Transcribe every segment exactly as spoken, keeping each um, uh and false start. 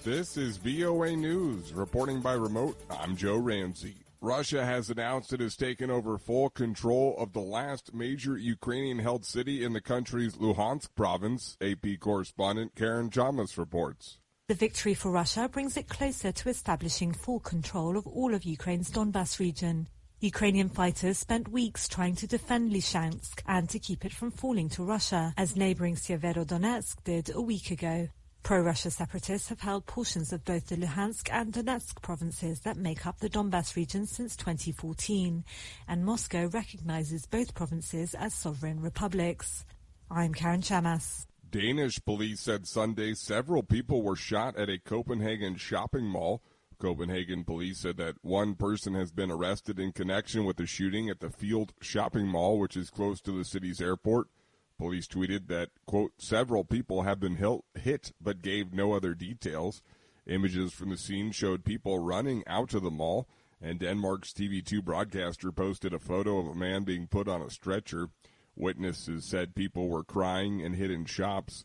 This is V O A News. Reporting by remote, I'm Joe Ramsey. Russia has announced it has taken over full control of the last major Ukrainian-held city in the country's Luhansk province, A P correspondent Karen Chamas reports. The victory for Russia brings it closer to establishing full control of all of Ukraine's Donbas region. Ukrainian fighters spent weeks trying to defend Lysychansk and to keep it from falling to Russia, as neighboring Severodonetsk did a week ago. Pro-Russia separatists have held portions of both the Luhansk and Donetsk provinces that make up the Donbas region since twenty fourteen, and Moscow recognizes both provinces as sovereign republics. I'm Karen Chamas. Danish police said Sunday several people were shot at a Copenhagen shopping mall. Copenhagen police said that one person has been arrested in connection with the shooting at the Field shopping mall, which is close to the city's airport. Police tweeted that, quote, several people have been hit but gave no other details. Images from the scene showed people running out of the mall, and Denmark's T V two broadcaster posted a photo of a man being put on a stretcher. Witnesses said people were crying and hid in shops.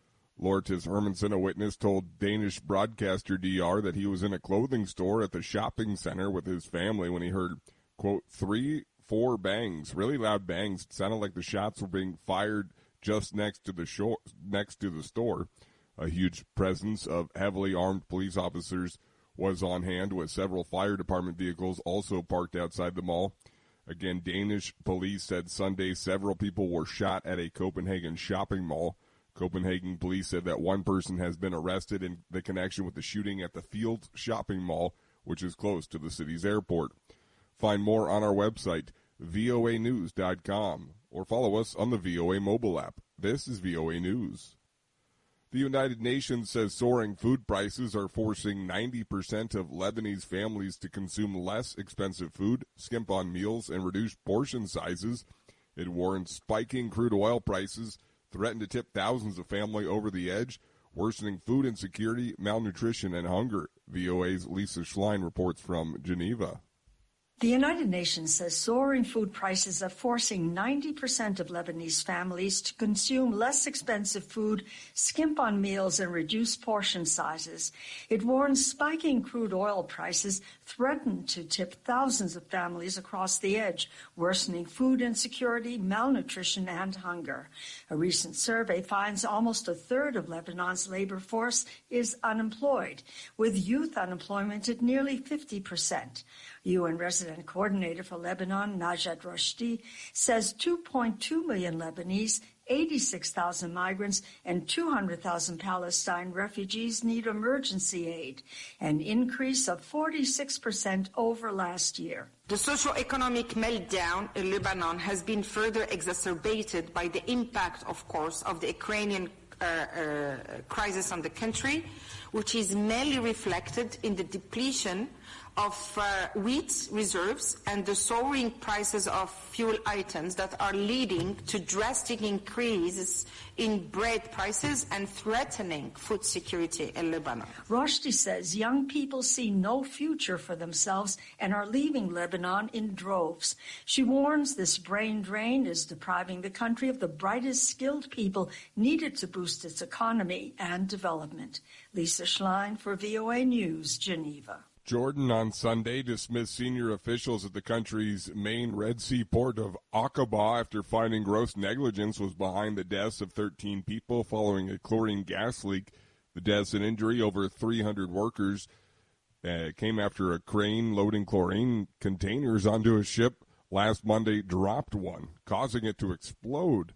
Lortis Hermansen, a witness, told Danish broadcaster D R that he was in a clothing store at the shopping center with his family when he heard, quote, three Four bangs, really loud bangs. It sounded like the shots were being fired just next to the shore, next to the store. A huge presence of heavily armed police officers was on hand, with several fire department vehicles also parked outside the mall. Again, Danish police said Sunday several people were shot at a Copenhagen shopping mall. Copenhagen police said that one person has been arrested in the connection with the shooting at the Field shopping mall, which is close to the city's airport. Find more on our website, V O A news dot com, or follow us on the V O A mobile app. This is V O A News. The United Nations says soaring food prices are forcing ninety percent of Lebanese families to consume less expensive food, skimp on meals, and reduce portion sizes. It warns spiking crude oil prices threaten to tip thousands of families over the edge, worsening food insecurity, malnutrition, and hunger. V O A's Lisa Schlein reports from Geneva. The United Nations says soaring food prices are forcing ninety percent of Lebanese families to consume less expensive food, skimp on meals, and reduce portion sizes. It warns spiking crude oil prices threaten to tip thousands of families across the edge, worsening food insecurity, malnutrition, and hunger. A recent survey finds almost a third of Lebanon's labor force is unemployed, with youth unemployment at nearly fifty percent. U N Resident Coordinator for Lebanon, Najat Roshdi, says two point two million Lebanese, eighty-six thousand migrants, and two hundred thousand Palestine refugees need emergency aid, an increase of forty-six percent over last year. The socio-economic meltdown in Lebanon has been further exacerbated by the impact, of course, of the Ukrainian uh, uh, crisis on the country, which is mainly reflected in the depletion of uh, wheat reserves and the soaring prices of fuel items that are leading to drastic increases in bread prices and threatening food security in Lebanon. Roshdi says young people see no future for themselves and are leaving Lebanon in droves. She warns this brain drain is depriving the country of the brightest skilled people needed to boost its economy and development. Lisa Schlein for V O A News, Geneva. Jordan on Sunday dismissed senior officials at the country's main Red Sea port of Aqaba after finding gross negligence was behind the deaths of thirteen people following a chlorine gas leak. The deaths and injury over three hundred workers uh, came after a crane loading chlorine containers onto a ship last Monday dropped one, causing it to explode.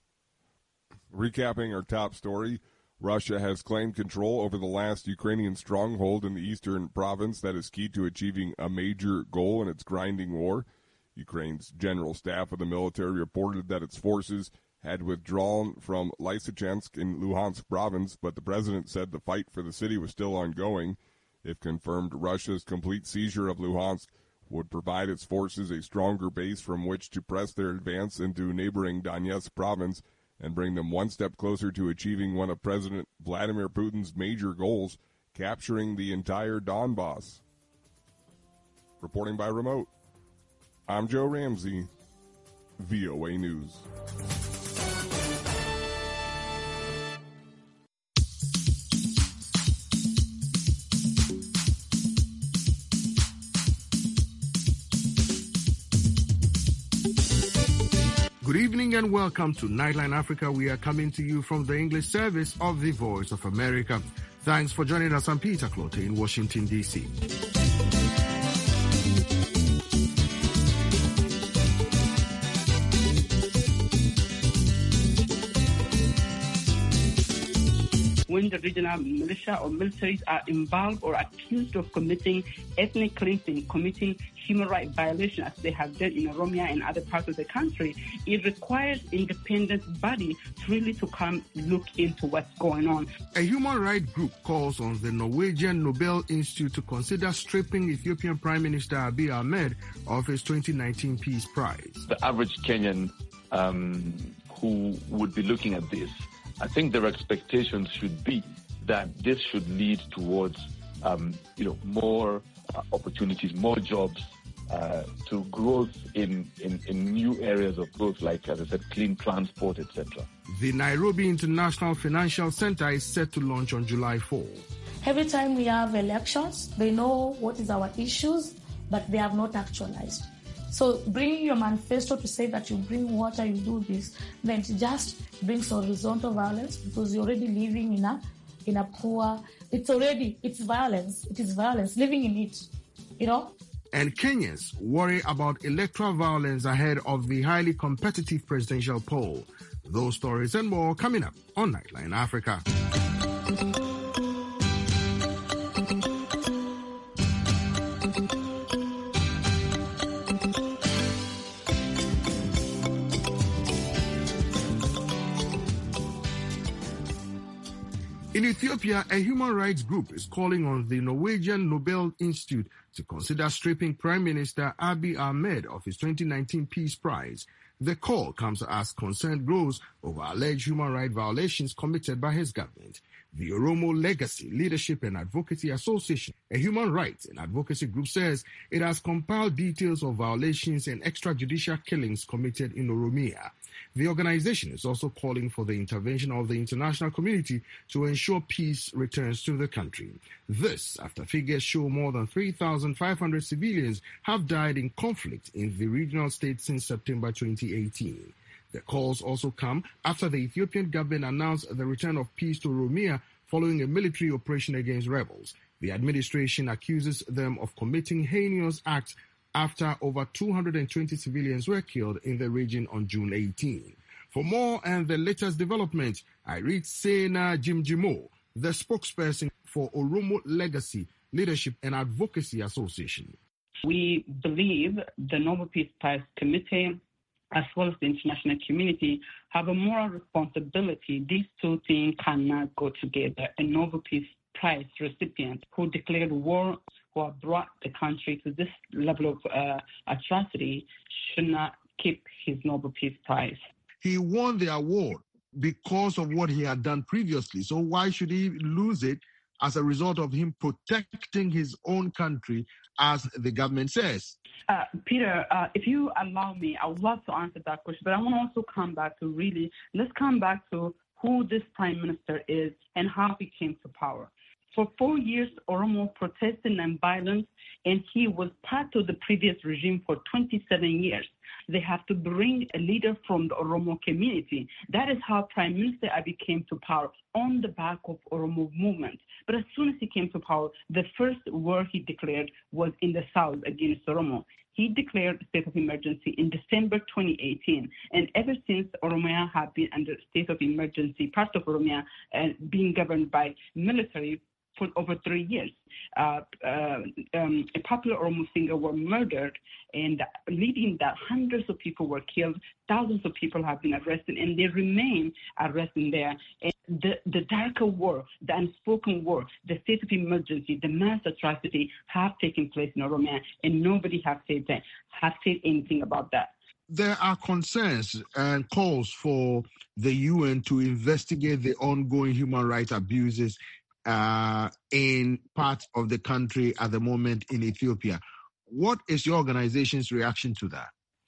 Recapping our top story, Russia has claimed control over the last Ukrainian stronghold in the eastern province that is key to achieving a major goal in its grinding war. Ukraine's general staff of the military reported that its forces had withdrawn from Lysychansk in Luhansk province, but the president said the fight for the city was still ongoing. If confirmed, Russia's complete seizure of Luhansk would provide its forces a stronger base from which to press their advance into neighboring Donetsk province and bring them one step closer to achieving one of President Vladimir Putin's major goals, capturing the entire Donbas. Reporting by remote, I'm Joe Ramsey, V O A News. Good evening and welcome to Nightline Africa. We are coming to you from the English service of the Voice of America. Thanks for joining us. I'm Peter Clote in Washington, D C When the regional militia or militaries are involved or accused of committing ethnic cleansing, committing human rights violations as they have done in Oromia and other parts of the country, it requires independent body to really to come look into what's going on. A human rights group calls on the Norwegian Nobel Institute to consider stripping Ethiopian Prime Minister Abiy Ahmed of his twenty nineteen Peace Prize. The average Kenyan um, who would be looking at this, I think their expectations should be that this should lead towards, um, you know, more uh, opportunities, more jobs, uh, to growth in, in, in new areas of growth, like, as I said, clean transport, et cetera. The Nairobi International Financial Center is set to launch on July fourth. Every time we have elections, they know what is our issues, but they have not actualized. So bringing your manifesto to say that you bring water, you do this, then it just brings horizontal violence because you're already living in a in a poor, it's already, it's violence, it is violence, living in it, you know? And Kenyans worry about electoral violence ahead of the highly competitive presidential poll. Those stories and more coming up on Nightline Africa. In Ethiopia, a human rights group is calling on the Norwegian Nobel Institute to consider stripping Prime Minister Abiy Ahmed of his twenty nineteen Peace Prize. The call comes as concern grows over alleged human rights violations committed by his government. The Oromo Legacy Leadership and Advocacy Association, a human rights and advocacy group, says it has compiled details of violations and extrajudicial killings committed in Oromia. The organization is also calling for the intervention of the international community to ensure peace returns to the country. This after figures show more than three thousand five hundred civilians have died in conflict in the regional state since September twenty eighteen. The calls also come after the Ethiopian government announced the return of peace to Oromia following a military operation against rebels. The administration accuses them of committing heinous acts after over two hundred twenty civilians were killed in the region on June eighteenth. For more and the latest development, I read Sena Jimjimo, the spokesperson for Oromo Legacy Leadership and Advocacy Association. We believe the Nobel Peace Prize Committee, as well as the international community, have a moral responsibility. These two things cannot go together. A Nobel Peace Prize recipient who declared war, who have brought the country to this level of uh, atrocity, should not keep his Nobel Peace Prize. He won the award because of what he had done previously. So why should he lose it as a result of him protecting his own country, as the government says? Uh, Peter, uh, if you allow me, I would love to answer that question, but I want to also come back to really, let's come back to who this prime minister is and how he came to power. For four years, Oromo protested nonviolence, and he was part of the previous regime for twenty-seven years. They have to bring a leader from the Oromo community. That is how Prime Minister Abiy came to power, on the back of Oromo movement. But as soon as he came to power, the first war he declared was in the south against Oromo. He declared a state of emergency in December twenty eighteen, and ever since, Oromia have been under state of emergency, part of Oromia, uh, being governed by military for over three years. Uh, uh, um, a popular Oromo singer were murdered, and leading that hundreds of people were killed, thousands of people have been arrested, and they remain arrested there. And the, the darker war, the unspoken war, the state of emergency, the mass atrocity have taken place in Oromia, and nobody has said that, has said anything about that. There are concerns and calls for the U N to investigate the ongoing human rights abuses Uh, in parts of the country at the moment in Ethiopia. What is your organization's reaction to that?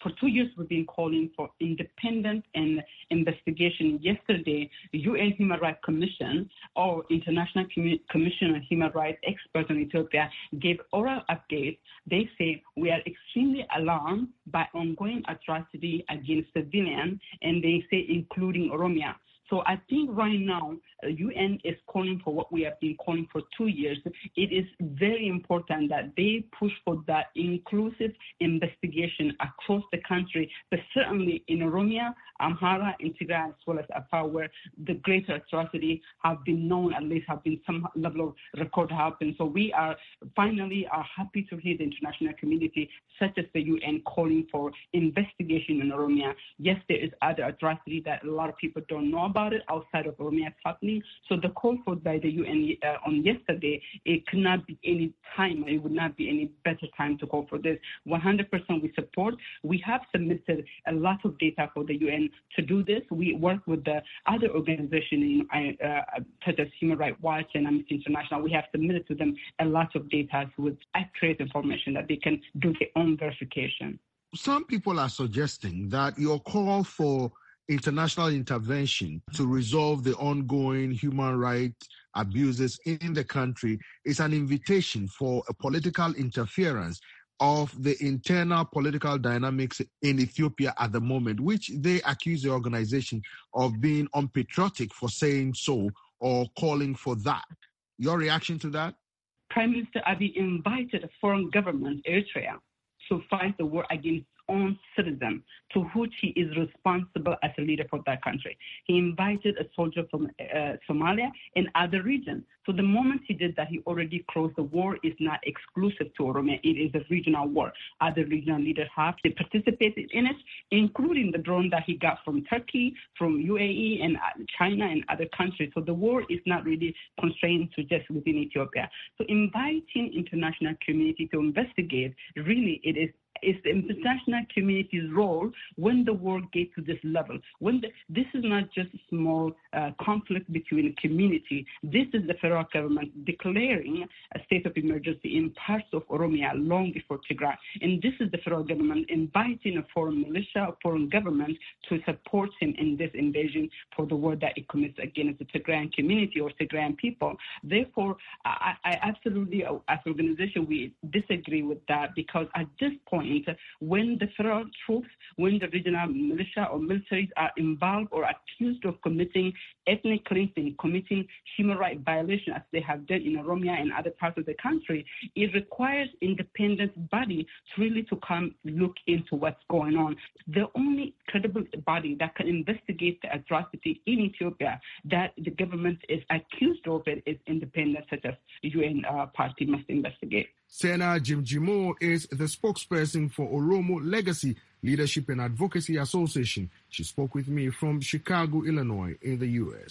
for two years, we've been calling for independent and investigation. Yesterday, the U N Human Rights Commission, or International Commission on Human Rights experts in Ethiopia, gave oral updates. They say we are extremely alarmed by ongoing atrocity against civilians, and they say including Oromia. So I think right now, uh, U N is calling for what we have been calling for two years. It is very important that they push for that inclusive investigation across the country, but certainly in Oromia, Amhara, and Tigray, as well as Afar, where the greater atrocity have been known, at least have been some level of record happen. So we are finally are happy to hear the international community, such as the U N, calling for investigation in Oromia. Yes, there is other atrocity that a lot of people don't know about it outside of Oromia happening. So the call for by the U N uh, on yesterday, it could not be any time, it would not be any better time to call for this. one hundred percent we support. We have submitted a lot of data for the U N to do this. We work with the other organizations uh, such as Human Rights Watch and Amnesty International. We have submitted to them a lot of data with accurate information that they can do their own verification. Some people are suggesting that your call for international intervention to resolve the ongoing human rights abuses in the country is an invitation for a political interference of the internal political dynamics in Ethiopia at the moment, which they accuse the organization of being unpatriotic for saying so or calling for that. Your reaction to that? Prime Minister Abiy invited a foreign government, Eritrea, to fight the war against own citizen to which he is responsible as a leader for that country. He invited a soldier from uh, Somalia and other regions. So the moment he did that, he already closed. The war is not exclusive to Oromia. It is a regional war. Other regional leaders have they participated in it, including the drone that he got from Turkey, from U A E, and China and other countries. So the war is not really constrained to just within Ethiopia. So inviting international community to investigate, really, it is It's the international community's role when the war gets to this level. When the, this is not just a small uh, conflict between a community. This is the federal government declaring a state of emergency in parts of Oromia long before Tigray. And this is the federal government inviting a foreign militia, a foreign government to support him in this invasion for the war that it commits against the Tigrayan community or Tigrayan people. Therefore, I, I absolutely, as an organization, we disagree with that because at this point, when the federal troops, when the regional militia or militaries are involved or accused of committing ethnic cleansing, committing human rights violations as they have done in Oromia and other parts of the country, it requires independent body to really to come look into what's going on. The only credible body that can investigate the atrocity in Ethiopia that the government is accused of it is independent, such as the U N uh, party must investigate. Sena Jimjimo is the spokesperson for Oromo Legacy Leadership and Advocacy Association. She spoke with me from Chicago, Illinois, in the U S.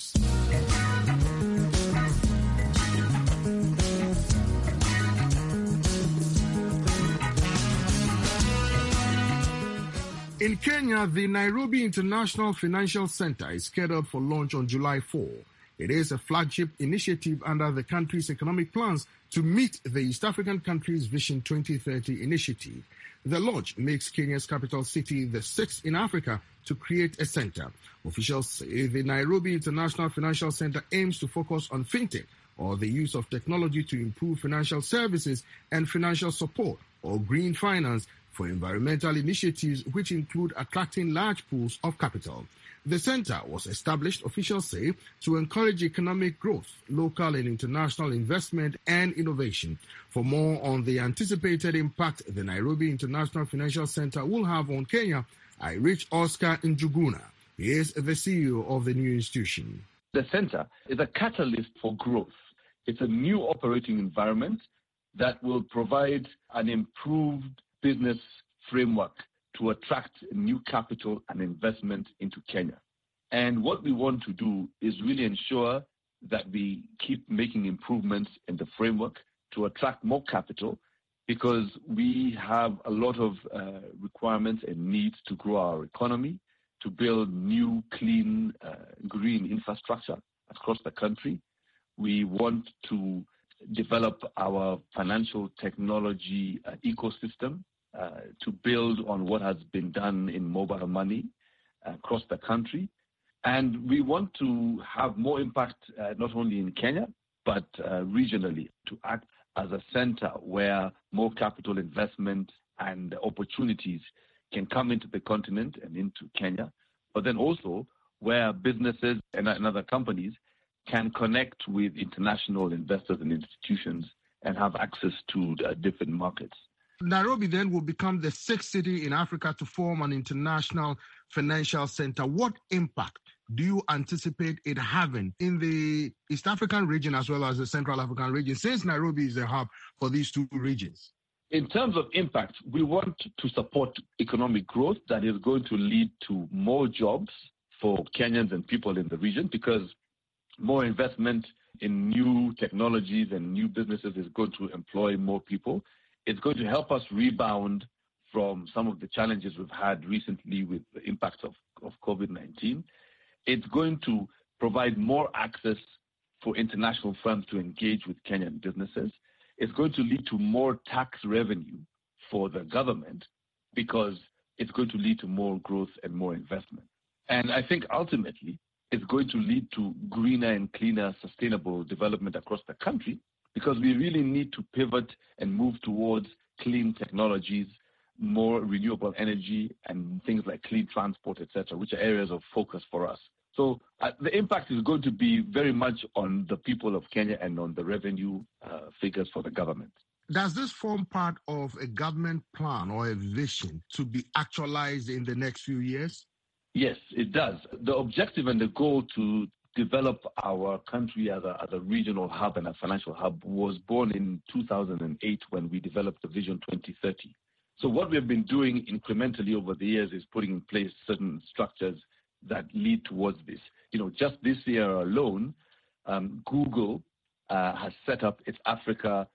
In Kenya, the Nairobi International Financial Center is scheduled for launch on July fourth. It is a flagship initiative under the country's economic plans to meet the East African country's Vision twenty thirty initiative. The launch makes Kenya's capital city the sixth in Africa to create a center. Officials say the Nairobi International Financial Center aims to focus on fintech, or the use of technology to improve financial services and financial support, or green finance, for environmental initiatives which include attracting large pools of capital. The center was established, officials say, to encourage economic growth, local and international investment and innovation. For more on the anticipated impact the Nairobi International Financial Center will have on Kenya, I reached Oscar Njuguna. He is the C E O of the new institution. The center is a catalyst for growth. It's a new operating environment that will provide an improved business framework to attract new capital and investment into Kenya. And what we want to do is really ensure that we keep making improvements in the framework to attract more capital, because we have a lot of uh, requirements and needs to grow our economy, to build new, clean, uh, green infrastructure across the country. We want to develop our financial technology uh, ecosystem uh, to build on what has been done in mobile money across the country. And we want to have more impact uh, not only in Kenya, but uh, regionally, to act as a center where more capital investment and opportunities can come into the continent and into Kenya, but then also where businesses and, and other companies can connect with international investors and institutions and have access to uh, different markets. Nairobi then will become the sixth city in Africa to form an international financial center. What impact do you anticipate it having in the East African region as well as the Central African region, since Nairobi is the hub for these two regions? In terms of impact, we want to support economic growth that is going to lead to more jobs for Kenyans and people in the region, because more investment in new technologies and new businesses is going to employ more people. It's going to help us rebound from some of the challenges we've had recently with the impacts of, of COVID nineteen. It's going to provide more access for international firms to engage with Kenyan businesses. It's going to lead to more tax revenue for the government because it's going to lead to more growth and more investment. And I think ultimately it's going to lead to greener and cleaner sustainable development across the country, because we really need to pivot and move towards clean technologies, more renewable energy, and things like clean transport, et cetera, which are areas of focus for us. So uh, the impact is going to be very much on the people of Kenya and on the revenue uh, figures for the government. Does this form part of a government plan or a vision to be actualized in the next few years? Yes, it does. The objective and the goal to develop our country as a, as a regional hub and a financial hub was born in two thousand eight when we developed the Vision twenty thirty. So what we've been doing incrementally over the years is putting in place certain structures that lead towards this. You know, just this year alone, um, Google uh, has set up its Africa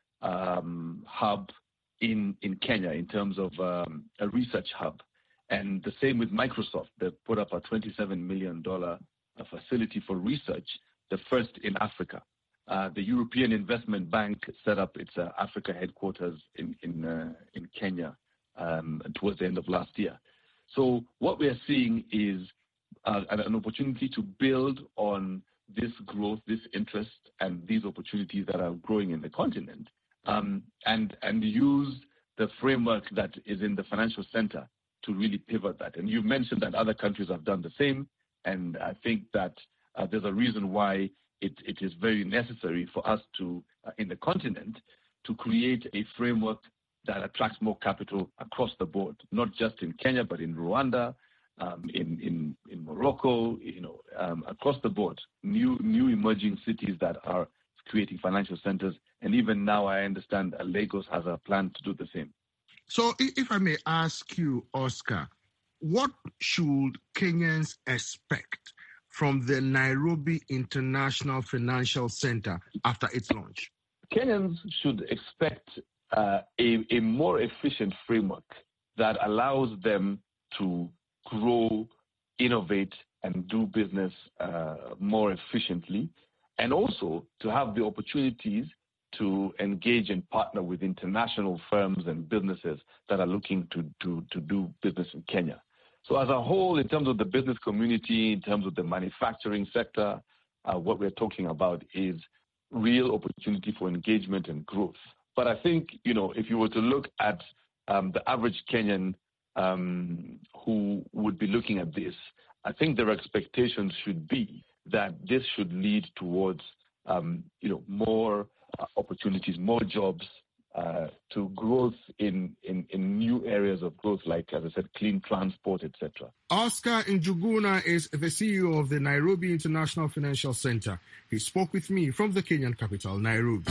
um, hub in, in Kenya in terms of um, a research hub. And the same with Microsoft. They've put up a twenty-seven million dollars facility for research, the first in Africa. Uh, the European Investment Bank set up its uh, Africa headquarters in, in, uh, in Kenya um, towards the end of last year. So what we are seeing is uh, an opportunity to build on this growth, this interest, and these opportunities that are growing in the continent, um, and, and use the framework that is in the financial center to really pivot that. And you've mentioned that other countries have done the same, and I think that uh, there's a reason why it, it is very necessary for us to, uh, in the continent, to create a framework that attracts more capital across the board, not just in Kenya, but in Rwanda, um, in, in, in Morocco, you know, um, across the board, new, new emerging cities that are creating financial centers. And even now I understand uh, Lagos has a plan to do the same. So if I may ask you, Oscar, what should Kenyans expect from the Nairobi International Financial Center after its launch? Kenyans should expect uh, a, a more efficient framework that allows them to grow, innovate, and do business uh, more efficiently, and also to have the opportunities to engage and partner with international firms and businesses that are looking to, to, to do business in Kenya. So as a whole, in terms of the business community, in terms of the manufacturing sector, uh, what we're talking about is real opportunity for engagement and growth. But I think, you know, if you were to look at um, the average Kenyan um, who would be looking at this, I think their expectations should be that this should lead towards, um, you know, more uh, opportunities, more jobs, uh, to growth in, in, in new areas of growth, like, as I said, clean transport, et cetera. Oscar Njuguna is the C E O of the Nairobi International Financial Center. He spoke with me from the Kenyan capital, Nairobi.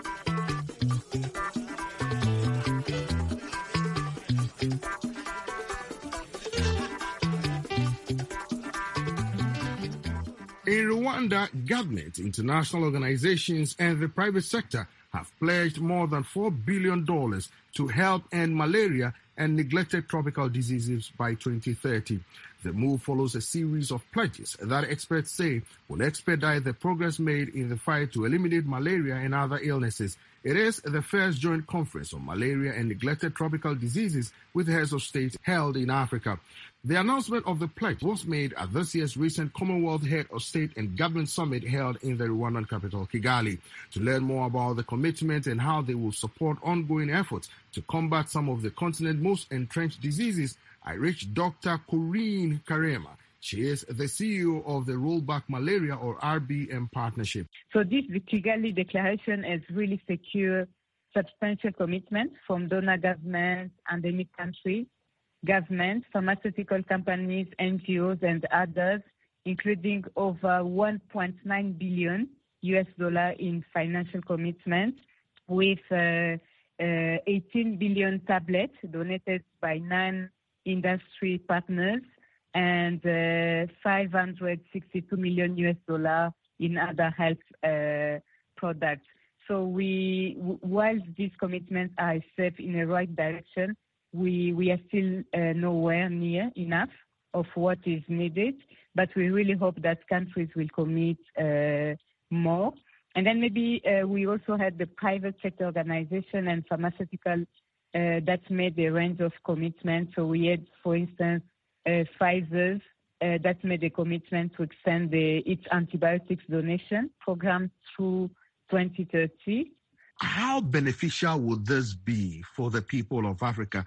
In Rwanda, government, international organizations, and the private sector have pledged more than four billion dollars to help end malaria and neglected tropical diseases by twenty thirty. The move follows a series of pledges that experts say will expedite the progress made in the fight to eliminate malaria and other illnesses It is the first joint conference on malaria and neglected tropical diseases with heads of state held in Africa. The announcement of the pledge was made at this year's recent Commonwealth Head of State and Government Summit held in the Rwandan capital, Kigali. To learn more about the commitment and how they will support ongoing efforts to combat some of the continent's most entrenched diseases, I reached Doctor Corinne Karema. She is the C E O of the Rollback Malaria or R B M Partnership. So this the Kigali Declaration has really secured substantial commitments from donor governments, endemic countries, governments, pharmaceutical companies, N G Os, and others, including over one point nine billion U S dollar in financial commitments, with uh, uh, eighteen billion tablets donated by nine industry partners, and uh, five hundred sixty-two million U S dollar in other health uh, products. So we, w- while these commitments are a step in the right direction, we we are still uh, nowhere near enough of what is needed. But we really hope that countries will commit uh, more. And then maybe uh, we also had the private sector organization and pharmaceutical uh, that made a range of commitments. So we had, for instance, Uh, Pfizer uh, that made a commitment to extend the, its antibiotics donation program through twenty thirty. How beneficial would this be for the people of Africa?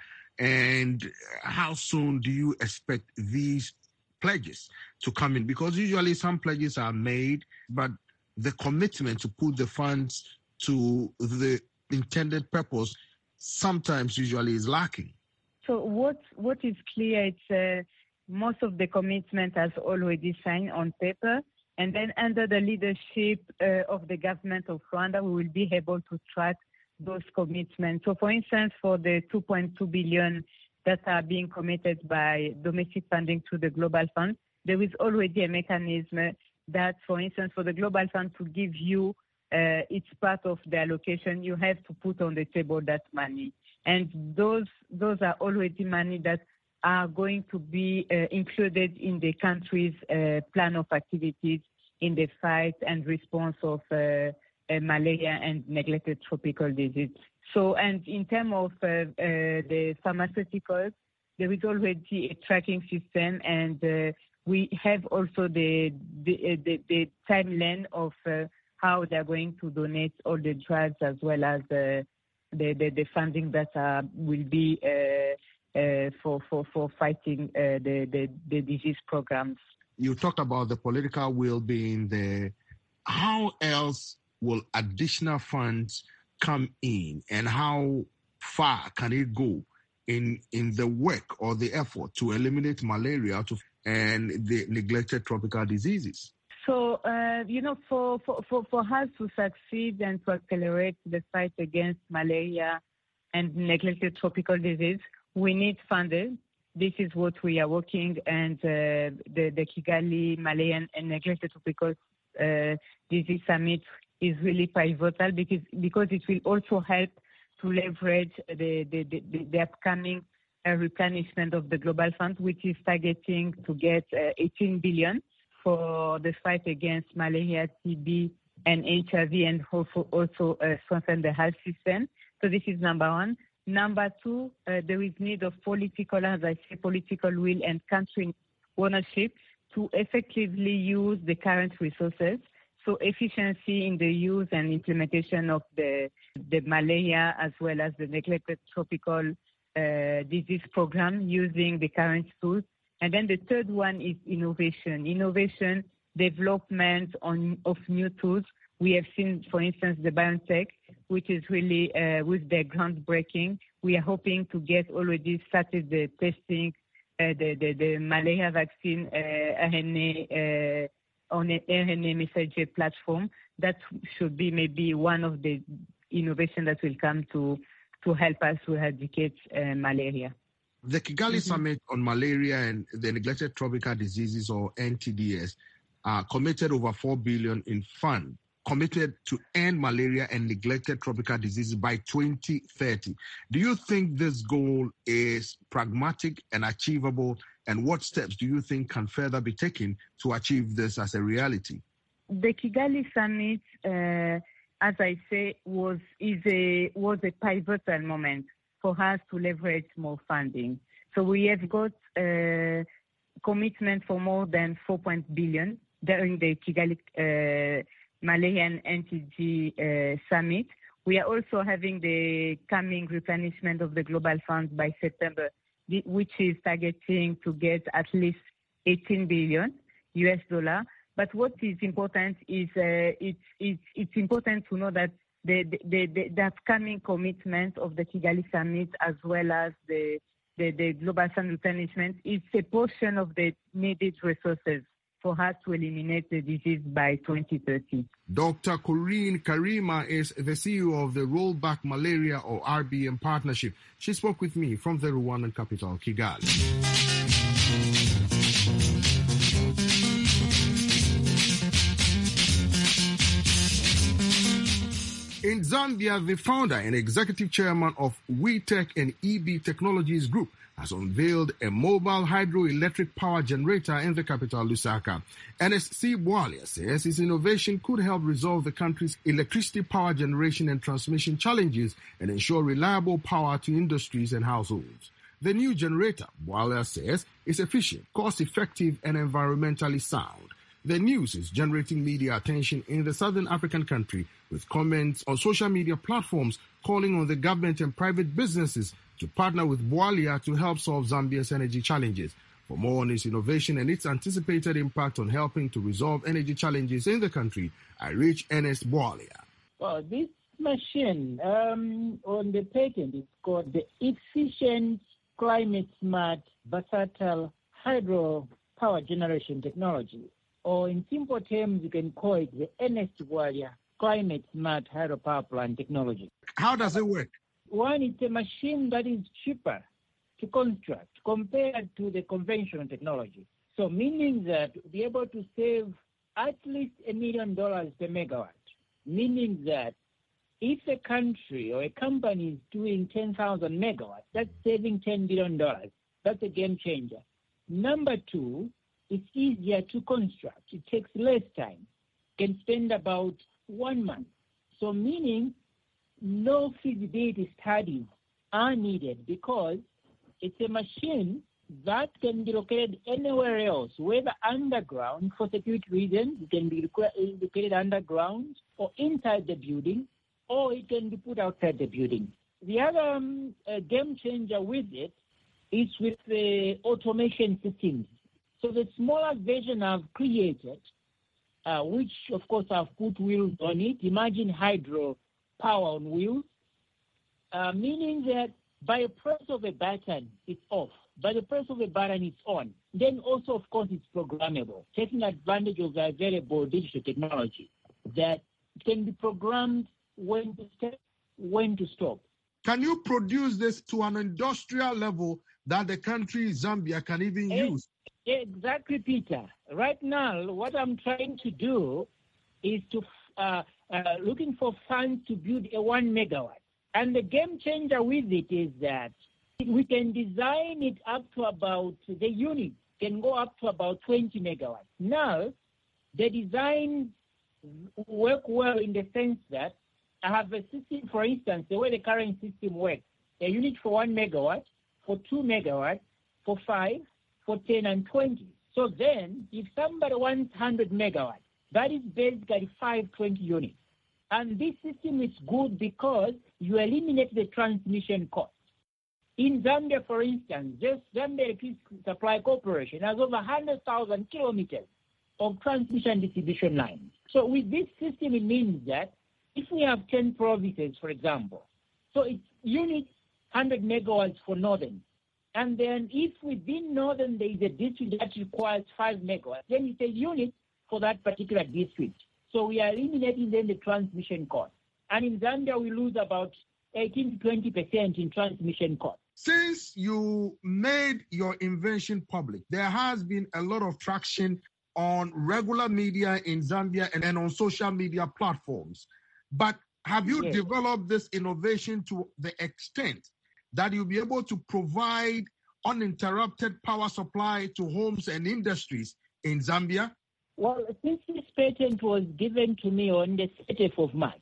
And how soon do you expect these pledges to come in? Because usually some pledges are made, but the commitment to put the funds to the intended purpose sometimes usually is lacking. So what what is clear is uh, most of the commitment has already signed on paper, and then under the leadership uh, of the government of Rwanda, we will be able to track those commitments. So, for instance, for the two point two billion that are being committed by domestic funding to the Global Fund, there is already a mechanism that, for instance, for the Global Fund to give you uh, its part of the allocation, you have to put on the table that money. And those those are already money that are going to be uh, included in the country's uh, plan of activities in the fight and response of uh, uh, malaria and neglected tropical disease. So, and in terms of uh, uh, the pharmaceuticals, there is already a tracking system, and uh, we have also the the, the, the timeline of uh, how they're going to donate all the drugs as well as uh, The, the, the funding that uh, will be uh, uh, for, for, for fighting uh, the, the, the disease programs. You talked about the political will being there. How else will additional funds come in, and how far can it go in, in the work or the effort to eliminate malaria to, and the neglected tropical diseases? So, uh, you know, for, for, for, for us to succeed and to accelerate the fight against malaria and neglected tropical disease, we need funding. This is what we are working, and uh, the, the Kigali Malaria and Neglected Tropical uh, Disease Summit is really pivotal because, because it will also help to leverage the, the, the, the upcoming uh, replenishment of the Global Fund, which is targeting to get uh, eighteen billion for the fight against malaria, T B, and H I V, and also, also uh, strengthen the health system. So this is number one. Number two, uh, there is need of political, as I say, political will and country ownership to effectively use the current resources. So efficiency in the use and implementation of the, the malaria as well as the neglected tropical uh, disease program using the current tools. And then the third one is innovation. Innovation, development on, of new tools. We have seen, for instance, the BioNTech, which is really uh, with the groundbreaking. We are hoping to get already started the testing, uh, the, the, the malaria vaccine uh, R N A uh, on an R N A messenger platform. That should be maybe one of the innovations that will come to, to help us to eradicate uh, malaria. The Kigali mm-hmm. Summit on Malaria and the Neglected Tropical Diseases, or N T D S, uh, committed over four billion dollars in funds, committed to end malaria and neglected tropical diseases by twenty thirty. Do you think this goal is pragmatic and achievable? And what steps do you think can further be taken to achieve this as a reality? The Kigali Summit uh, as I say, was is a was a pivotal moment for us to leverage more funding. So we have got a commitment for more than four billion during the Kigali uh, Malayan N T G uh, summit. We are also having the coming replenishment of the global funds by September, which is targeting to get at least eighteen billion U S dollar. But what is important is uh, it's, it's it's important to know that the the, the the upcoming commitment of the Kigali summit, as well as the the, the global fund replenishment, is a portion of the needed resources for us to eliminate the disease by twenty thirty. Doctor Corinne Karima is the C E O of the Rollback Malaria or R B M Partnership. She spoke with me from the Rwandan capital, Kigali. In Zambia, the founder and executive chairman of WeTech and E B Technologies Group has unveiled a mobile hydroelectric power generator in the capital, Lusaka. Ernest C. Bwalia says his innovation could help resolve the country's electricity power generation and transmission challenges and ensure reliable power to industries and households. The new generator, Bwalia says, is efficient, cost-effective, and environmentally sound. The news is generating media attention in the southern African country, with comments on social media platforms calling on the government and private businesses to partner with Bwalia to help solve Zambia's energy challenges. For more on its innovation and its anticipated impact on helping to resolve energy challenges in the country, I reach Ernest Bwalia. Well, this machine um, on the patent is called the Efficient Climate Smart Versatile Hydro Power Generation Technology. Or in simple terms, you can call it the Ernest Bwalia Climate Smart Hydropower Plant Technology. How does it work? One, it's a machine that is cheaper to construct compared to the conventional technology. So meaning that we'll be able to save at least a million dollars per megawatt. Meaning that if a country or a company is doing ten thousand megawatts, that's saving ten billion dollars. That's a game changer. Number two, it's easier to construct. It takes less time. You can spend about one month. So meaning no feasibility studies are needed because it's a machine that can be located anywhere else, whether underground for security reasons, it can be located underground or inside the building, or it can be put outside the building. The other um, uh, game changer with it is with the automation systems. So the smaller version I've created, uh, which of course I've put wheels on it, imagine hydro power on wheels, uh, meaning that by a press of a button, it's off. By the press of a button, it's on. Then also, of course, it's programmable, taking advantage of the available digital technology that can be programmed when to stop, when to stop. Can you produce this to an industrial level that the country Zambia can even and, use? Exactly, Peter. Right now, what I'm trying to do is to uh, uh, looking for funds to build a one megawatt. And the game changer with it is that we can design it up to about, the unit can go up to about twenty megawatts. Now, the design work well in the sense that I have a system, for instance, the way the current system works, a unit for one megawatt, for two megawatts, for five, for ten, and twenty. So then, if somebody wants one hundred megawatts, that is basically five twenty units. And this system is good because you eliminate the transmission cost. In Zambia, for instance, just Zambia Electricity Supply Corporation has over one hundred thousand kilometers of transmission distribution lines. So with this system, it means that if we have ten provinces, for example, so it's units one hundred megawatts for northern. And then if within northern there is a district that requires five megawatts, then it's a unit for that particular district. So we are eliminating then the transmission cost. And in Zambia, we lose about eighteen to twenty percent in transmission cost. Since you made your invention public, there has been a lot of traction on regular media in Zambia and, and on social media platforms. But have you yes. developed this innovation to the extent that you'll be able to provide uninterrupted power supply to homes and industries in Zambia? Well, since this patent was given to me on the thirtieth of March,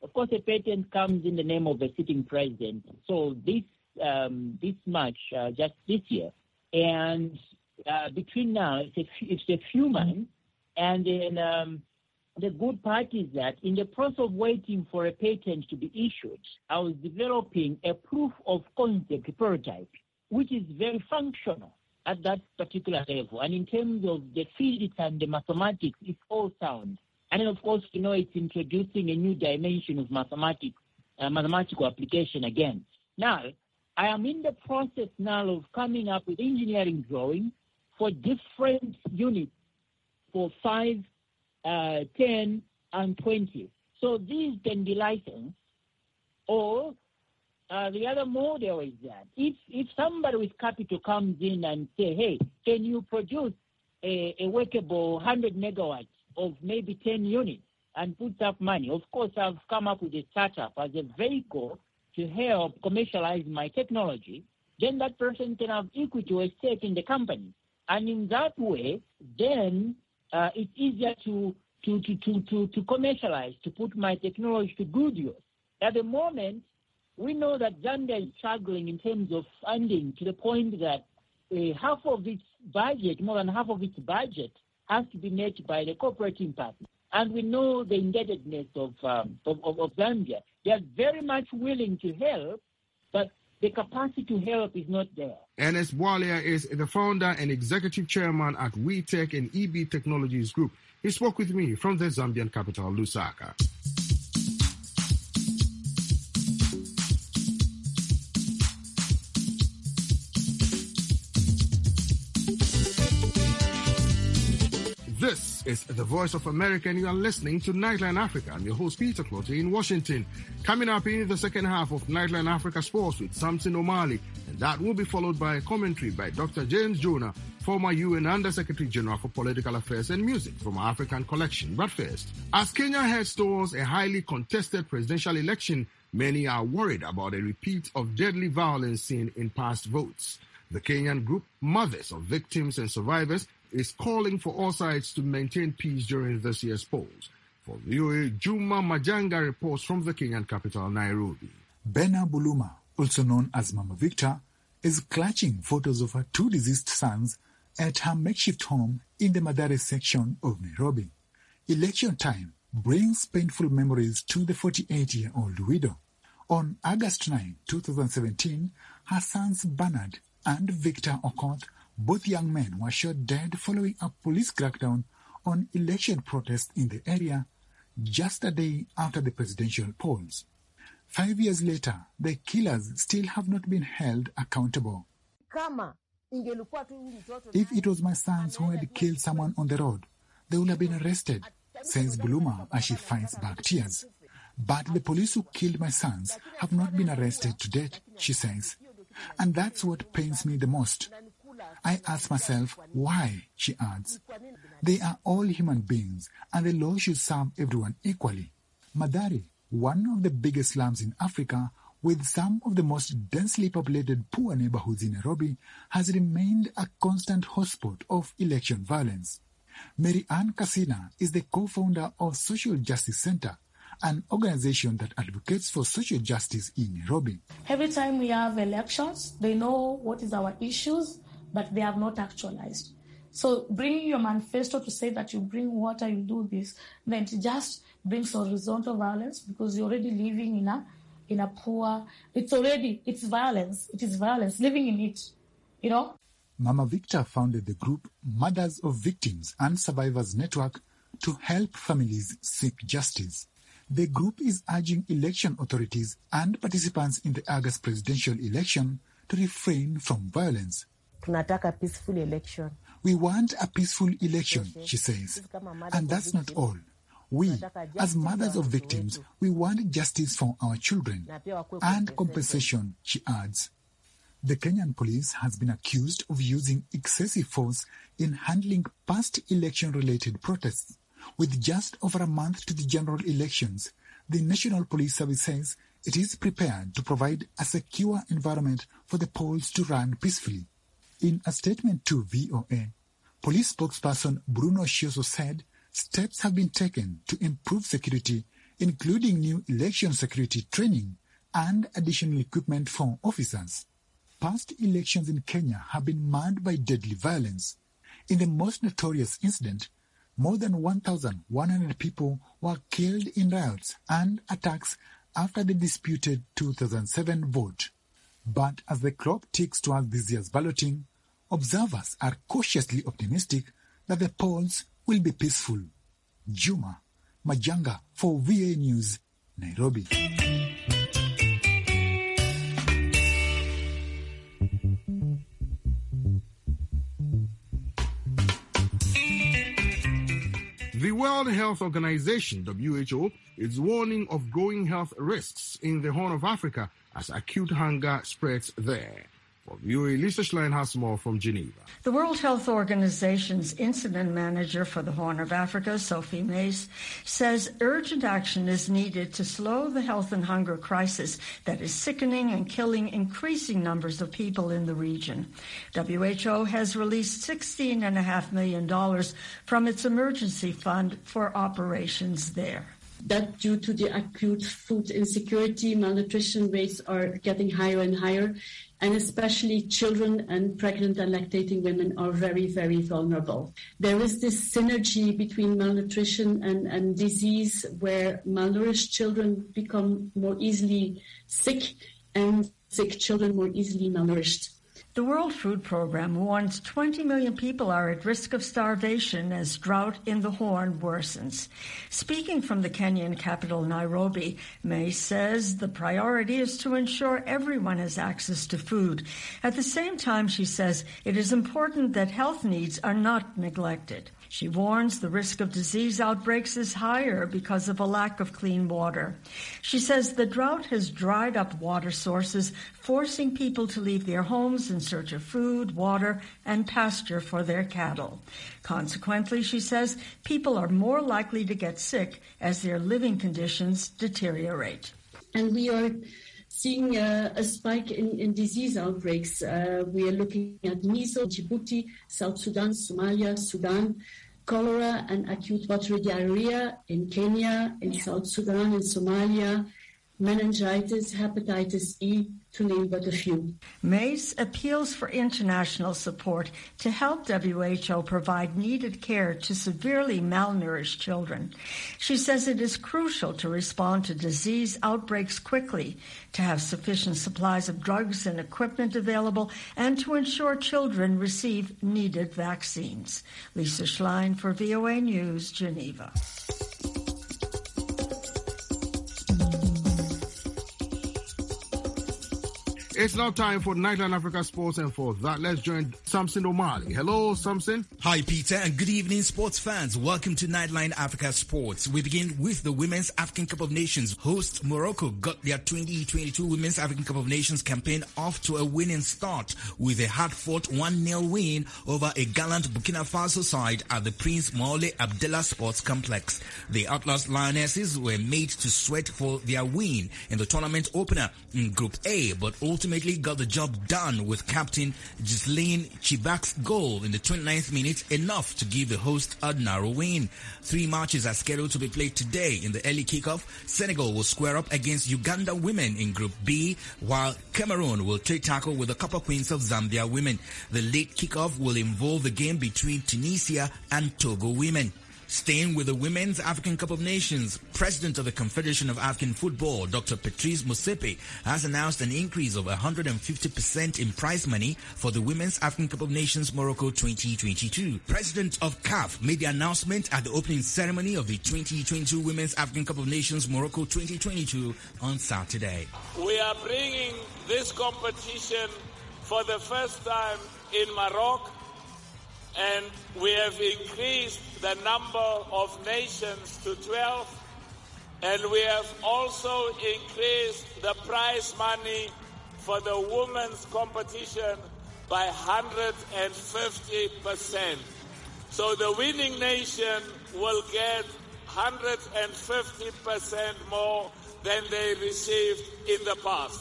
Of course, a patent comes in the name of a sitting president. So this um, this March, uh, just this year, and uh, between now, it's a, it's a few months, and then um, the good part is that in the process of waiting for a patent to be issued, I was developing a proof of concept prototype, which is very functional at that particular level. And in terms of the physics and the mathematics, it's all sound. And then, of course, you know, it's introducing a new dimension of mathematics, uh, mathematical application again. Now, I am in the process now of coming up with engineering drawings for different units for five, uh, ten, and twenty. So these can be licensed. Or uh, the other model is that if, if somebody with capital comes in and say, hey, can you produce a, a workable one hundred megawatts of maybe ten units and puts up money. Of course, I've come up with a startup as a vehicle to help commercialize my technology. Then that person can have equity or a stake in the company. And in that way, then uh, it's easier to, to, to, to, to, to commercialize, to put my technology to good use. At the moment, we know that Zambia is struggling in terms of funding to the point that uh, half of its budget, more than half of its budget, has to be met by the cooperating partners. And we know the indebtedness of, um, of, of, of Zambia. They are very much willing to help, but the capacity to help is not there. Ernest Bwalia is the founder and executive chairman at WeTech and E B Technologies Group. He spoke with me from the Zambian capital, Lusaka. This is the Voice of America, and you are listening to Nightline Africa. I'm your host, Peter Clottey, in Washington. Coming up in the second half of Nightline Africa Sports with Samson O'Malley, and that will be followed by a commentary by Doctor James Jonah, former U N Under-Secretary General for Political Affairs and Music from our African collection. But first, as Kenya heads towards a highly contested presidential election, many are worried about a repeat of deadly violence seen in past votes. The Kenyan group, Mothers of Victims and Survivors, is calling for all sides to maintain peace during this year's polls. For V O A, Juma Majanga reports from the Kenyan capital, Nairobi. Bena Buluma, also known as Mama Victor, is clutching photos of her two deceased sons at her makeshift home in the Mathare section of Nairobi. Election time brings painful memories to the forty-eight-year-old widow. On August ninth, twenty seventeen, her sons Bernard and Victor Okoth, both young men, were shot dead following a police crackdown on election protests in the area just a day after the presidential polls. Five years later, the killers still have not been held accountable. If it was my sons who had killed someone on the road, they would have been arrested, says Buluma as she fights back tears. But the police who killed my sons have not been arrested to date, she says. And that's what pains me the most. I ask myself, why, she adds. They are all human beings, and the law should serve everyone equally. Mathare, one of the biggest slums in Africa, with some of the most densely populated poor neighborhoods in Nairobi, has remained a constant hotspot of election violence. Mary Ann Kasina is the co-founder of Social Justice Center, an organization that advocates for social justice in Nairobi. Every time we have elections, they know what is our issues, but they have not actualized. So bringing your manifesto to say that you bring water, you do this, then it just brings horizontal violence because you're already living in a in a poor, it's already, it's violence. It is violence, living in it, you know? Mama Victor founded the group Mothers of Victims and Survivors Network to help families seek justice. The group is urging election authorities and participants in the August presidential election to refrain from violence. Tunataka peaceful election. We want a peaceful election, she says. And that's not all. We, as mothers of victims, we want justice for our children and compensation, she adds. The Kenyan police has been accused of using excessive force in handling past election-related protests. With just over a month to the general elections, the National Police Service says it is prepared to provide a secure environment for the polls to run peacefully. In a statement to V O A, police spokesperson Bruno Shioso said steps have been taken to improve security including new election security training and additional equipment for officers. Past elections in Kenya have been marred by deadly violence. In the most notorious incident, more than one thousand one hundred people were killed in riots and attacks after the disputed two thousand seven vote. But as the clock ticks towards this year's balloting, observers are cautiously optimistic that the polls will be peaceful. Juma Majanga for V A News, Nairobi. The World Health Organization, W H O, is warning of growing health risks in the Horn of Africa as acute hunger spreads there. For V O A, Lisa Schlein has more from Geneva. The World Health Organization's incident manager for the Horn of Africa, Sophie Mace, says urgent action is needed to slow the health and hunger crisis that is sickening and killing increasing numbers of people in the region. W H O has released sixteen point five million dollars from its emergency fund for operations there. That due to the acute food insecurity, malnutrition rates are getting higher and higher, and especially children and pregnant and lactating women are very, very vulnerable. There is this synergy between malnutrition and, and disease where malnourished children become more easily sick and sick children more easily malnourished. The World Food Programme warns twenty million people are at risk of starvation as drought in the Horn worsens. Speaking from the Kenyan capital, Nairobi, May says the priority is to ensure everyone has access to food. At the same time, she says it is important that health needs are not neglected. She warns the risk of disease outbreaks is higher because of a lack of clean water. She says the drought has dried up water sources, forcing people to leave their homes in search of food, water, and pasture for their cattle. Consequently, she says, people are more likely to get sick as their living conditions deteriorate. And we are seeing uh, a spike in, in disease outbreaks. Uh, we are looking at measles, Djibouti, South Sudan, Somalia, Sudan, cholera and acute watery diarrhea in Kenya, in South Sudan, in Somalia, meningitis, hepatitis E, to name but a few. Mace appeals for international support to help W H O provide needed care to severely malnourished children. She says it is crucial to respond to disease outbreaks quickly, to have sufficient supplies of drugs and equipment available, and to ensure children receive needed vaccines. Lisa Schlein for V O A News, Geneva. It's now time for Nightline Africa Sports, and for that, let's join Samson Omali. Hello, Samson. Hi, Peter, and good evening, sports fans. Welcome to Nightline Africa Sports. We begin with the Women's African Cup of Nations. Host Morocco got their twenty twenty-two Women's African Cup of Nations campaign off to a winning start with a hard-fought one nil win over a gallant Burkina Faso side at the Prince Maole Abdallah Sports Complex. The Atlas Lionesses were made to sweat for their win in the tournament opener in Group A, but ultimately Ultimately got the job done with captain Ghislaine Chibak's goal in the twenty-ninth minute, enough to give the host a narrow win. Three matches are scheduled to be played today. In the early kickoff, Senegal will square up against Uganda women in Group B, while Cameroon will trade tackle with the Copper Queens of Zambia women. The late kickoff will involve the game between Tunisia and Togo women. Staying with the Women's African Cup of Nations, President of the Confederation of African Football, Doctor Patrice Motsepe, has announced an increase of one hundred fifty percent in prize money for the Women's African Cup of Nations Morocco twenty twenty-two. President of C A F made the announcement at the opening ceremony of the twenty twenty-two Women's African Cup of Nations Morocco twenty twenty-two on Saturday. We are bringing this competition for the first time in Morocco, and we have increased the number of nations to twelve, and we have also increased the prize money for the women's competition by one hundred fifty percent. So the winning nation will get one hundred fifty percent more than they received in the past.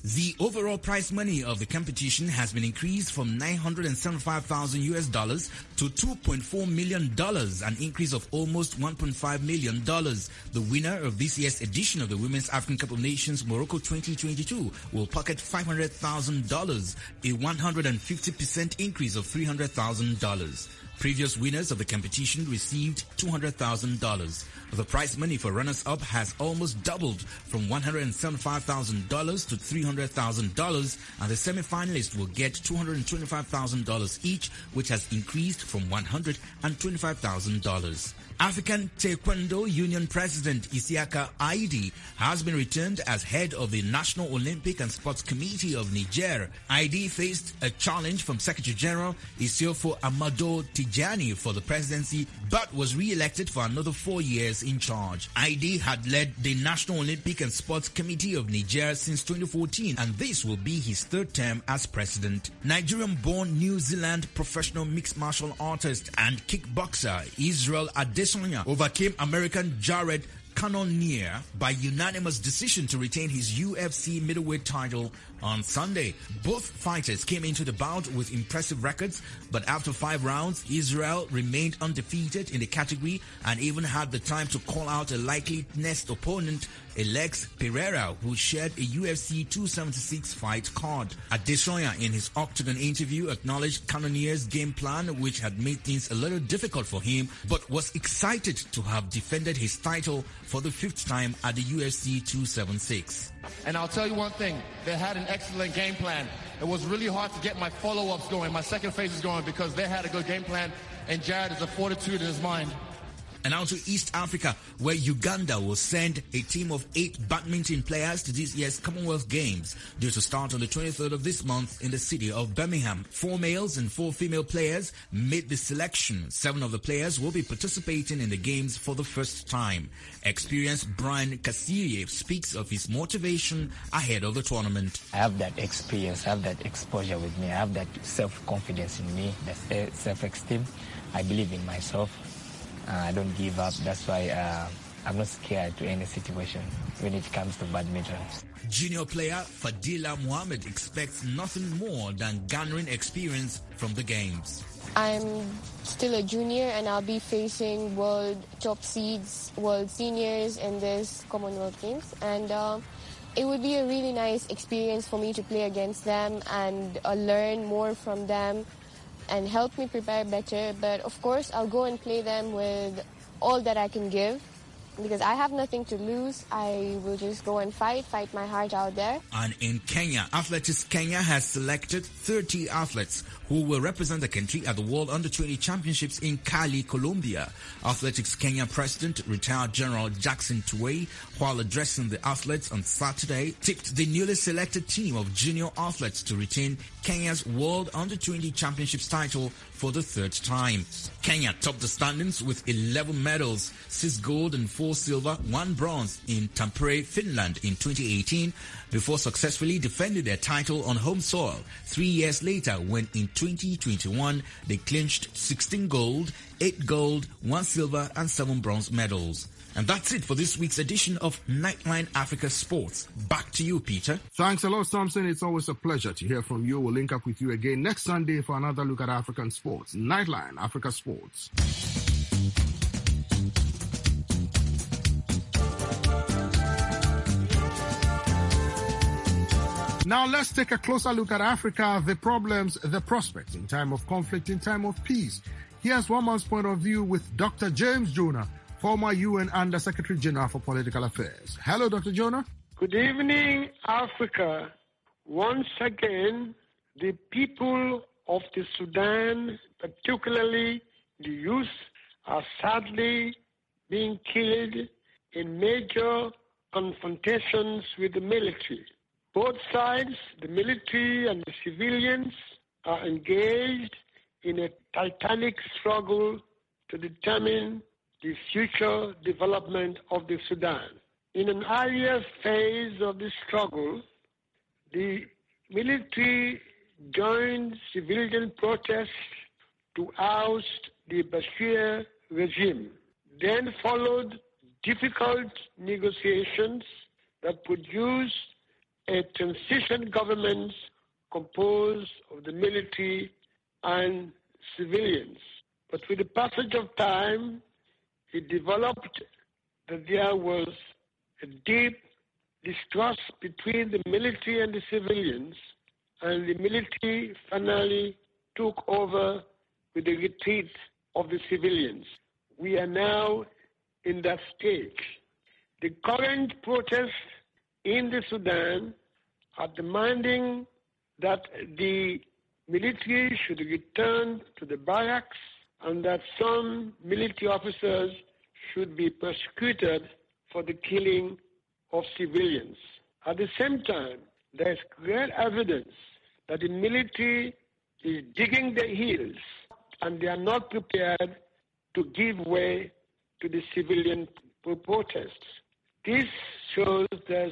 The overall prize money of the competition has been increased from nine hundred seventy-five thousand U S dollars to two point four million dollars, an increase of almost one point five million dollars. The winner of this year's edition of the Women's African Cup of Nations Morocco twenty twenty-two will pocket five hundred thousand dollars, a one hundred fifty percent increase of three hundred thousand dollars. Previous winners of the competition received two hundred thousand dollars. The prize money for runners-up has almost doubled from one hundred seventy-five thousand dollars to three hundred thousand dollars, and the semi-finalists will get two hundred twenty-five thousand dollars each, which has increased from one hundred twenty-five thousand dollars. African Taekwondo Union President Isiaka Aidi has been returned as head of the National Olympic and Sports Committee of Niger. Aidi faced a challenge from Secretary General Isiofo Amado Tijani for the presidency, but was re-elected for another four years in charge. Aidi had led the National Olympic and Sports Committee of Niger since twenty fourteen, and this will be his third term as president. Nigerian-born New Zealand professional mixed martial artist and kickboxer Israel Adesanya overcame American Jared Cannonier by unanimous decision to retain his U F C middleweight title on Sunday. Both fighters came into the bout with impressive records, but after five rounds, Israel remained undefeated in the category and even had the time to call out a likely next opponent, Alex Pereira, who shared a U F C two seventy-six fight card. Adesanya, in his Octagon interview, acknowledged Cannonier's game plan, which had made things a little difficult for him, but was excited to have defended his title for the fifth time at the U F C two seventy-six. And I'll tell you one thing, they had an excellent game plan. It was really hard to get my follow-ups going, my second phases going, because they had a good game plan, and Jared has a fortitude in his mind. And now to East Africa, where Uganda will send a team of eight badminton players to this year's Commonwealth Games, due to start on the twenty-third of this month in the city of Birmingham. Four males and four female players made the selection. Seven of the players will be participating in the games for the first time. Experienced Brian Kasiri speaks of his motivation ahead of the tournament. I have that experience, I have that exposure with me, I have that self-confidence in me, that self-esteem. I believe in myself. Uh, I don't give up. That's why uh, I'm not scared to any situation when it comes to badminton. Junior player Fadila Muhammad expects nothing more than garnering experience from the games. I'm still a junior and I'll be facing world top seeds, world seniors in this Commonwealth Games. And uh, it would be a really nice experience for me to play against them and uh, learn more from them and help me prepare better. But of course, I'll go and play them with all that I can give, because I have nothing to lose. I will just go and fight, fight my heart out there. And in Kenya, Athletics Kenya has selected thirty athletes who will represent the country at the World Under twenty Championships in Cali, Colombia. Athletics Kenya President, retired General Jackson Tuwei, while addressing the athletes on Saturday, tipped the newly selected team of junior athletes to retain Kenya's World Under twenty Championships title for the third time. Kenya topped the standings with eleven medals, six gold and four silver, one bronze in Tampere, Finland in twenty eighteen, before successfully defending their title on home soil three years later, when in twenty twenty-one they clinched sixteen gold, eight gold, one silver and seven bronze medals. And that's it for this week's edition of Nightline Africa Sports. Back to you, Peter. Thanks a lot, Thompson. It's always a pleasure to hear from you. We'll link up with you again next Sunday for another look at African sports. Nightline Africa Sports. Now let's take a closer look at Africa, the problems, the prospects in time of conflict, in time of peace. Here's one man's point of view with Doctor James Jonah, former U N Under-Secretary General for Political Affairs. Hello, Doctor Jonah. Good evening, Africa. Once again, the people of the Sudan, particularly the youth, are sadly being killed in major confrontations with the military. Both sides, the military and the civilians, are engaged in a titanic struggle to determine the future development of the Sudan. In an earlier phase of the struggle, the military joined civilian protests to oust the Bashir regime. Then followed difficult negotiations that produced a transition government composed of the military and civilians. But with the passage of time, it developed that there was a deep distrust between the military and the civilians, and the military finally took over with the retreat of the civilians. We are now in that stage. The current protests in the Sudan are demanding that the military should return to the barracks and that some military officers should be prosecuted for the killing of civilians. At the same time, there is great evidence that the military is digging their heels and they are not prepared to give way to the civilian protests. This shows there's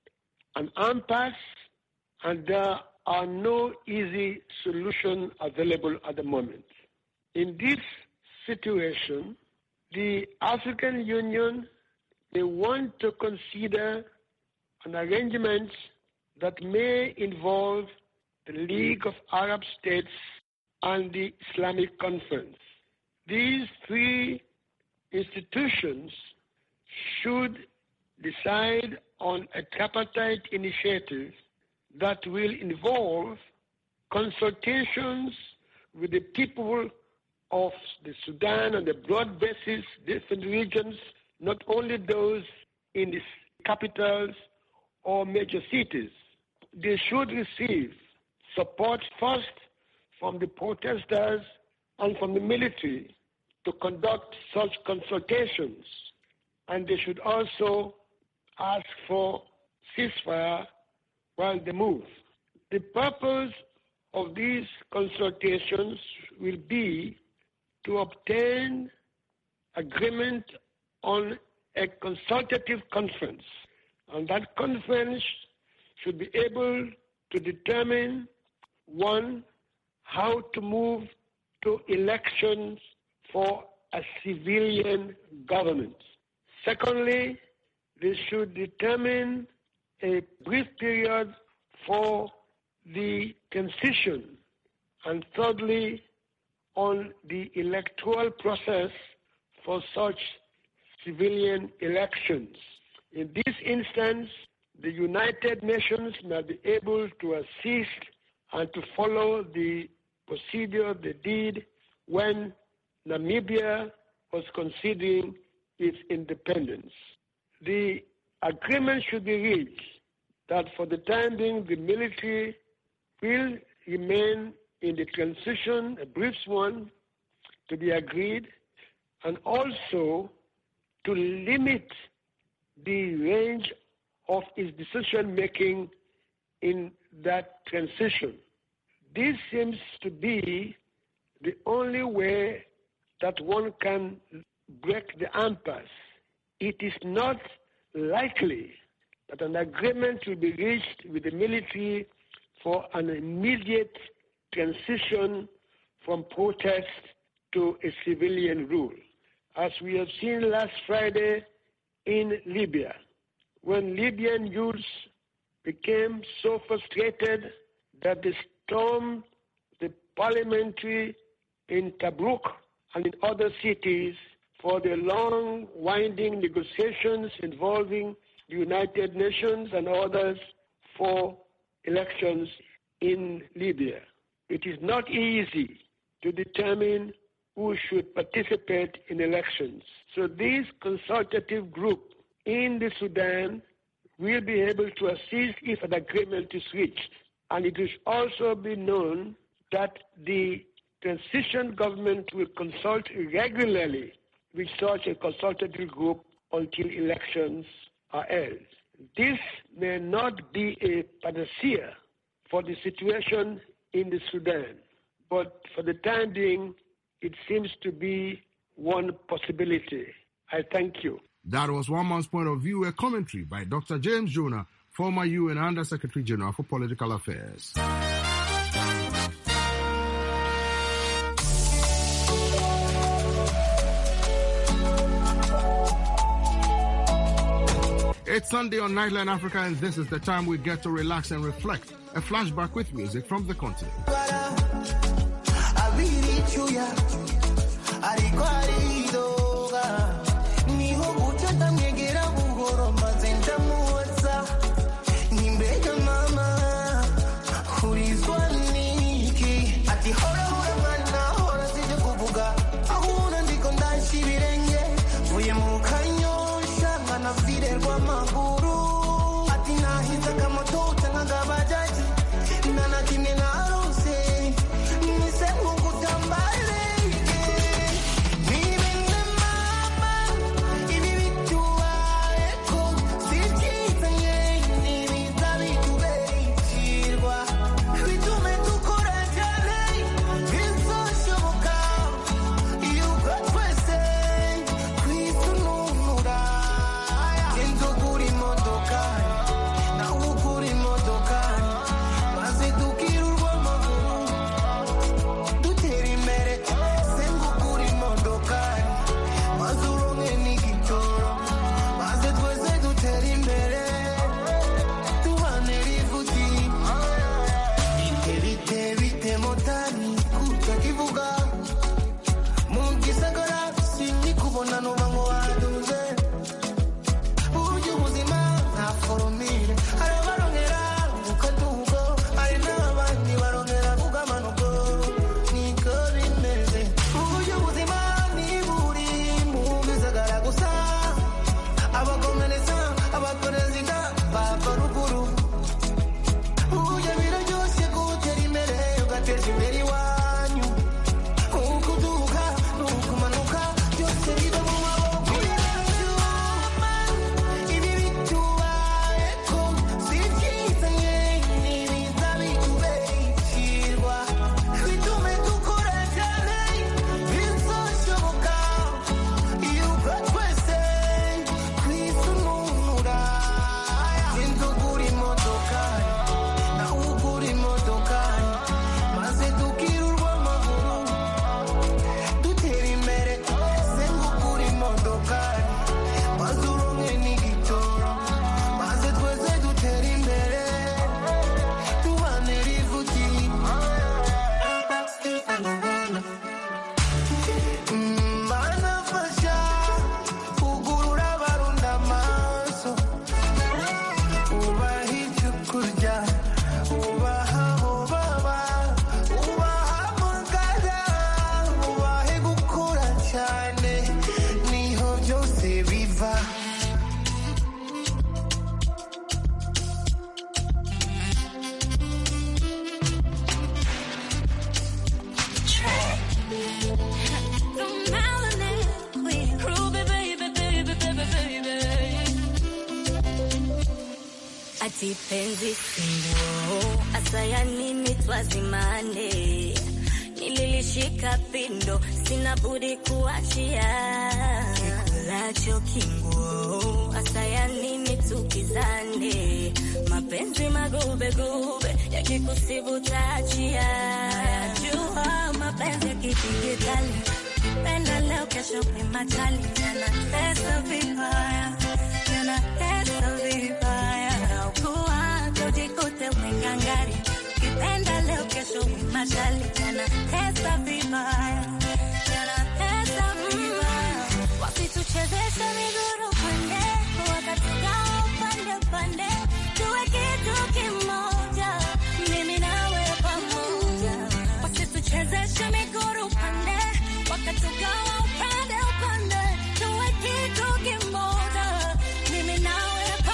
an impasse and there are no easy solutions available at the moment. In this situation, the African Union, they want to consider an arrangement that may involve the League of Arab States and the Islamic Conference. These three institutions should decide on a tripartite initiative that will involve consultations with the people of the Sudan on a broad basis, different regions, not only those in the capitals or major cities. They should receive support first from the protesters and from the military to conduct such consultations. And they should also ask for ceasefire while they move. The purpose of these consultations will be to obtain agreement on a consultative conference. And that conference should be able to determine, one, how to move to elections for a civilian government. Secondly, they should determine a brief period for the transition. And thirdly, on the electoral process for such civilian elections. In this instance, the United Nations may be able to assist and to follow the procedure they did when Namibia was considering its independence. The agreement should be reached that for the time being the military will remain in the transition, a brief one, to be agreed, and also to limit the range of its decision-making in that transition. This seems to be the only way that one can break the impasse. It is not likely that an agreement will be reached with the military for an immediate transition from protest to a civilian rule. As we have seen last Friday in Libya, when Libyan youths became so frustrated that they stormed the parliamentary in Tobruk and in other cities for the long, winding negotiations involving the United Nations and others for elections in Libya. It is not easy to determine who should participate in elections. So this consultative group in the Sudan will be able to assist if an agreement is reached. And it will also be known that the transition government will consult regularly with such a consultative group until elections are held. This may not be a panacea for the situation in the Sudan, but for the time being, it seems to be one possibility. I thank you. That was One Man's Point of View, a commentary by Doctor James Jonah, former U N Under-Secretary General for Political Affairs. It's Sunday on Nightline Africa, and this is the time we get to relax and reflect. A flashback with music from the continent. Penzi singo asaya nini twazimane nililishika pindo sina budi kuachia kikulacho kingo asaya nini tukizane mapenzi magube gube yakikusibu tachia jua mapenzi kidigitali penda leo kesho kimachali yana pesa vibaya yana pesa vibaya jikute umengangari kipenda leo kesho umashali yana pesa vibaya yana pesa vibaya wasituchezeshe miguru pande wakatugawa upande upande tuwe kitu kimoja mimi nawe pamoja wasituchezeshe miguru pande wakatugawa upande upande tuwe kitu kimoja mimi nawe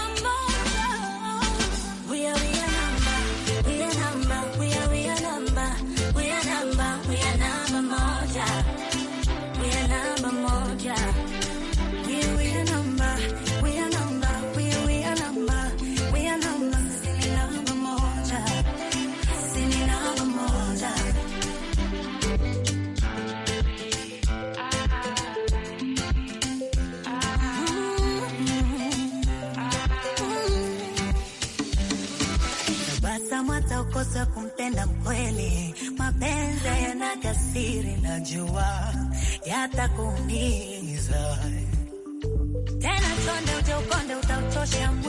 kosa kumpenda mkweli mapenzi yana kasiri najua yatakuumiza tena chonde uje ukonde utauchosha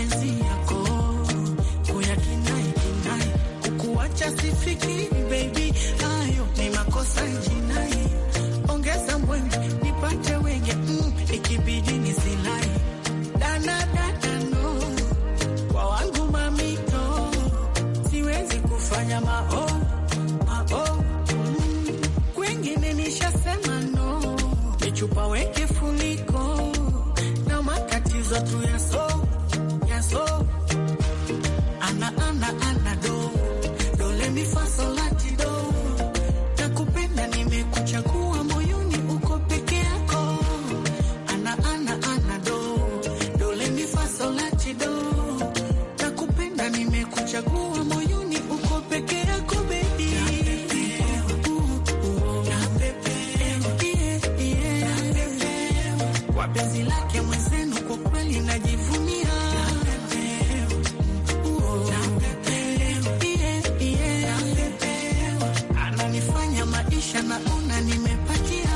mapenzi yako kuya kinai kinai, kukuacha sifikiri baby, hayo ni makosa jinai. Ongeza mwenge nipate wenge, mm, ikibidi nisilai. Dana dana no, kwa wangu mamito, siwezi kufanya mao mao, mm, kwengine nishasema no, nichupa weke funiko na matatizo tu ya so ya so. Ana ana ana do do let me faso lati do, nakupenda nimekuchagua moyoni uko peke yako. Ana ana ana do do let me faso lati do, nakupenda nimekuchagua moyoni uko peke yako baby. Kwa penzi lake mwenzenu kwa kweli najivunia. Ananifanya maisha naona nimepatia.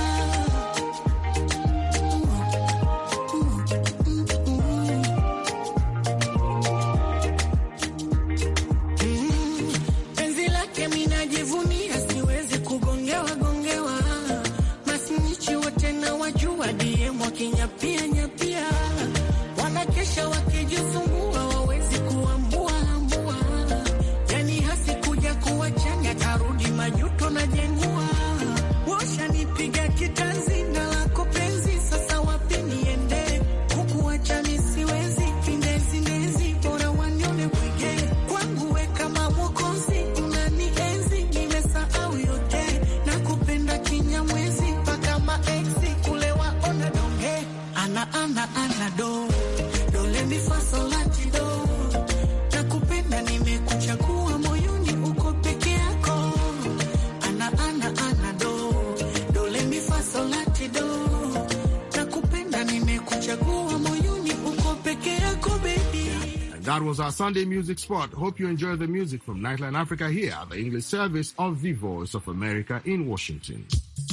Penzi lake mimi najivunia, siwezi kugongewa gongewa. Masinichi wote na wajua D M wakinyapia nyapia, wanakesha wakijifungua, wawezi kuambua ambua. Yani hasikuja kuwachanya, tarudi majuto na jengua. Washa nipiga kitanzi na lako penzi, sasa wapi niende? Kukuacha nisiwezi, kindezi ndezi, bora wanione mwige. Kwangu we kama mwokozi, unanienzi, nimesahau yote. Nakupenda kinyamwezi, mpaka maeksi kule waona donge. Ana ana ana do do let me faso lati do, nakupenda nimekuchagua moyoni uko peke yako. Ana ana ana do do let me faso lati do, nakupenda nimekuchagua moyoni uko peke yako baby. And that was our Sunday music spot. Hope you enjoy the music from Nightline Africa here at the English service of the Voice of America in Washington.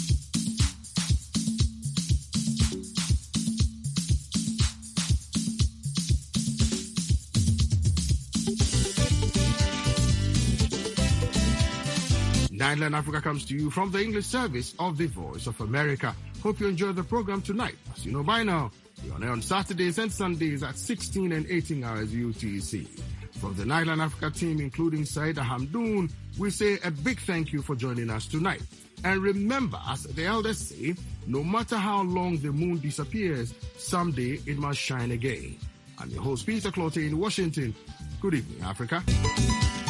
Nightline Africa comes to you from the English service of the Voice of America. Hope you enjoy the program tonight. As you know by now, we're on air on Saturdays and Sundays at sixteen and eighteen hours U T C. From the Nightline Africa team, including Saida Hamdoun, we say a big thank you for joining us tonight. And remember, as the elders say, no matter how long the moon disappears, someday it must shine again. I'm your host, Peter Clotte in Washington. Good evening, Africa.